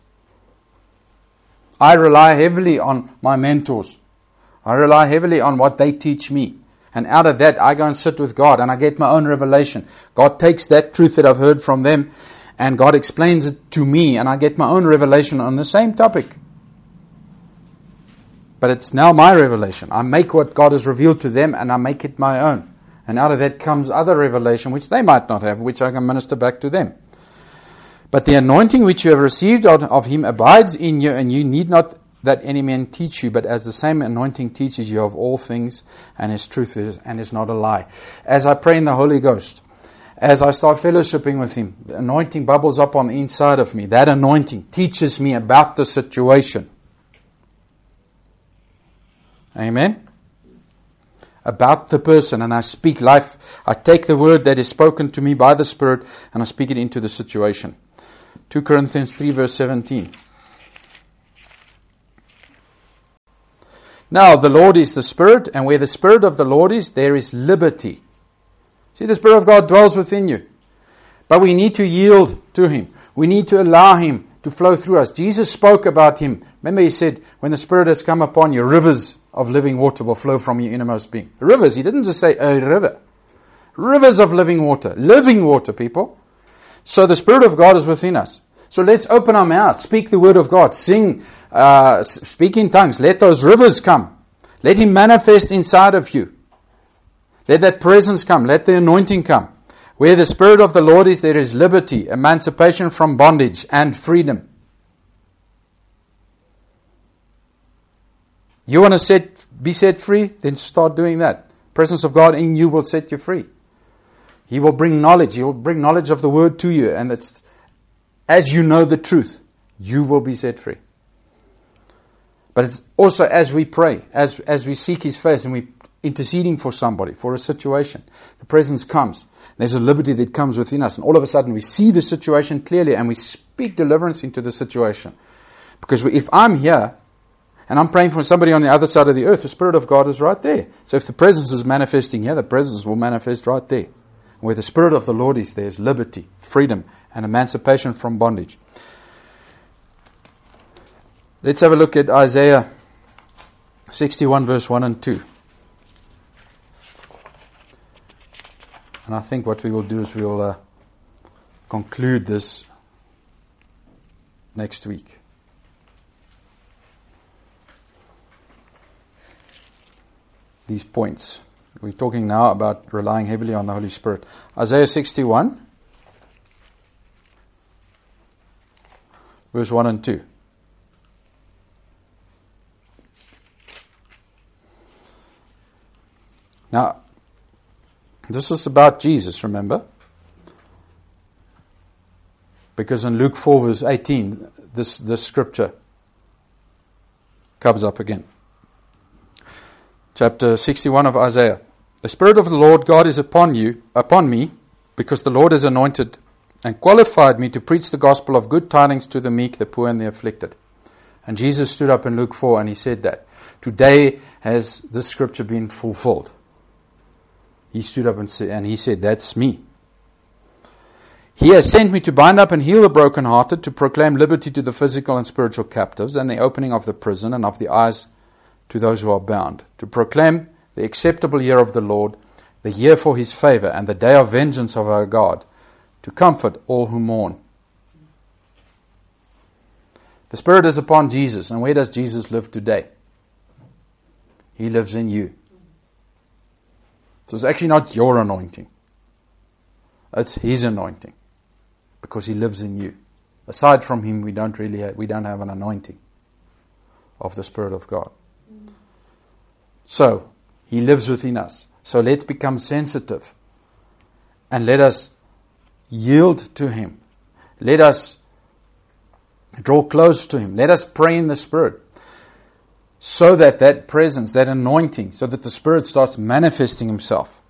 I rely heavily on my mentors. I rely heavily on what they teach me. And out of that, I go and sit with God and I get my own revelation. God takes that truth that I've heard from them and God explains it to me and I get my own revelation on the same topic. But it's now my revelation. I make what God has revealed to them and I make it my own. And out of that comes other revelation which they might not have, which I can minister back to them. But the anointing which you have received of Him abides in you, and you need not that any man teach you, but as the same anointing teaches you of all things, and His truth is and is not a lie. As I pray in the Holy Ghost, as I start fellowshipping with Him, the anointing bubbles up on the inside of me. That anointing teaches me about the situation. Amen? About the person, and I speak life. I take the word that is spoken to me by the Spirit, and I speak it into the situation. Second Corinthians three verse seventeen. Now the Lord is the Spirit, and where the Spirit of the Lord is, there is liberty. See, the Spirit of God dwells within you. But we need to yield to Him. We need to allow Him to flow through us. Jesus spoke about Him. Remember He said, when the Spirit has come upon you, rivers of living water will flow from your innermost being. Rivers, He didn't just say a river. Rivers of living water. Living water, people. So the Spirit of God is within us. So let's open our mouths, speak the word of God, sing, uh, speak in tongues. Let those rivers come. Let Him manifest inside of you. Let that presence come. Let the anointing come. Where the Spirit of the Lord is, there is liberty, emancipation from bondage, and freedom. You want to set, be set free? Then start doing that. Presence of God in you will set you free. He will bring knowledge. He will bring knowledge of the word to you. And it's, as you know the truth, you will be set free. But it's also as we pray, as, as we seek His face and we interceding for somebody, for a situation, the presence comes. There's a liberty that comes within us. And all of a sudden we see the situation clearly and we speak deliverance into the situation. Because if I'm here and I'm praying for somebody on the other side of the earth, the Spirit of God is right there. So if the presence is manifesting here, the presence will manifest right there. Where the Spirit of the Lord is, there is liberty, freedom, and emancipation from bondage. Let's have a look at Isaiah sixty-one, verse one and two. And I think what we will do is we will uh, conclude this next week. These points. We're talking now about relying heavily on the Holy Spirit. Isaiah sixty-one, verse one and two. Now, this is about Jesus, remember? Because in Luke four verse eighteen, this, this scripture comes up again. Chapter sixty-one of Isaiah. The Spirit of the Lord God is upon you, upon me, because the Lord has anointed and qualified me to preach the gospel of good tidings to the meek, the poor, and the afflicted. And Jesus stood up in Luke four and he said that. Today has this scripture been fulfilled. He stood up and, say, and he said, that's me. He has sent me to bind up and heal the brokenhearted, to proclaim liberty to the physical and spiritual captives, and the opening of the prison and of the eyes to those who are bound, to proclaim the acceptable year of the Lord, the year for his favor, and the day of vengeance of our God, to comfort all who mourn. The Spirit is upon Jesus, and where does Jesus live today? He lives in you. So it's actually not your anointing. It's his anointing. Because he lives in you. Aside from him, we don't really have, we don't have an anointing of the Spirit of God. Mm. So, he lives within us. So let's become sensitive. And let us yield to him. Let us draw close to him. Let us pray in the Spirit. So that that presence, that anointing, so that the Spirit starts manifesting himself.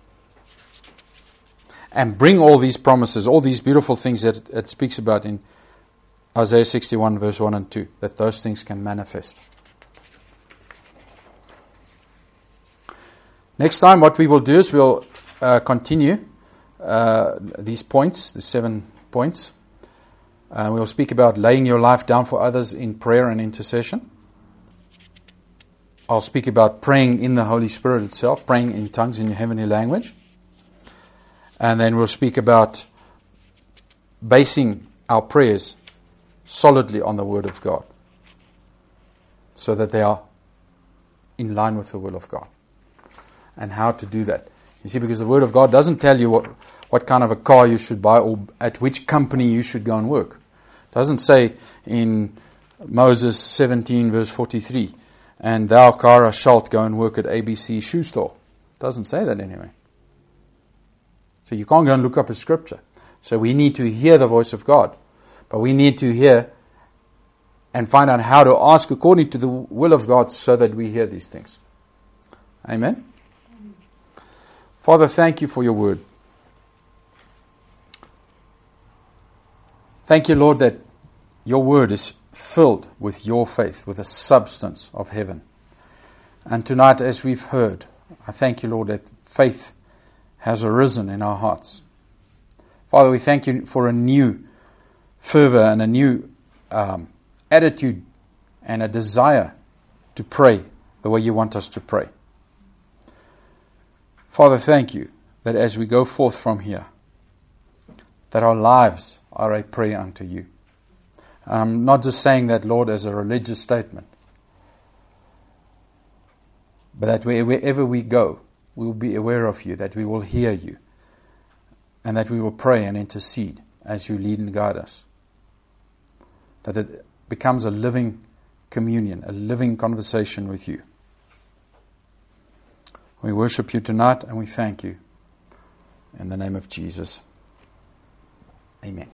And bring all these promises, all these beautiful things that it, it speaks about in Isaiah sixty-one verse one and two, that those things can manifest. Next time what we will do is we'll uh, continue uh, these points, the seven points. Uh, we'll speak about laying your life down for others in prayer and intercession. I'll speak about praying in the Holy Spirit itself, praying in tongues in your heavenly language. And then we'll speak about basing our prayers solidly on the Word of God, so that they are in line with the will of God. And how to do that. You see, because the Word of God doesn't tell you what, what kind of a car you should buy or at which company you should go and work. It doesn't say in Moses seventeen verse forty-three, and thou, Kara, shalt go and work at A B C shoe store. It doesn't say that anyway. So you can't go and look up a scripture. So we need to hear the voice of God. But we need to hear and find out how to ask according to the will of God so that we hear these things. Amen? Amen. Father, thank you for your word. Thank you, Lord, that your word is filled with your faith, with the substance of heaven. And tonight, as we've heard, I thank you, Lord, that faith has arisen in our hearts. Father, we thank you for a new fervor and a new um, attitude and a desire to pray the way you want us to pray. Father, thank you that as we go forth from here, that our lives are a prayer unto you. And I'm not just saying that, Lord, as a religious statement, but that wherever we go, we will be aware of you, that we will hear you, and that we will pray and intercede as you lead and guide us. That it becomes a living communion, a living conversation with you. We worship you tonight and we thank you. In the name of Jesus. Amen.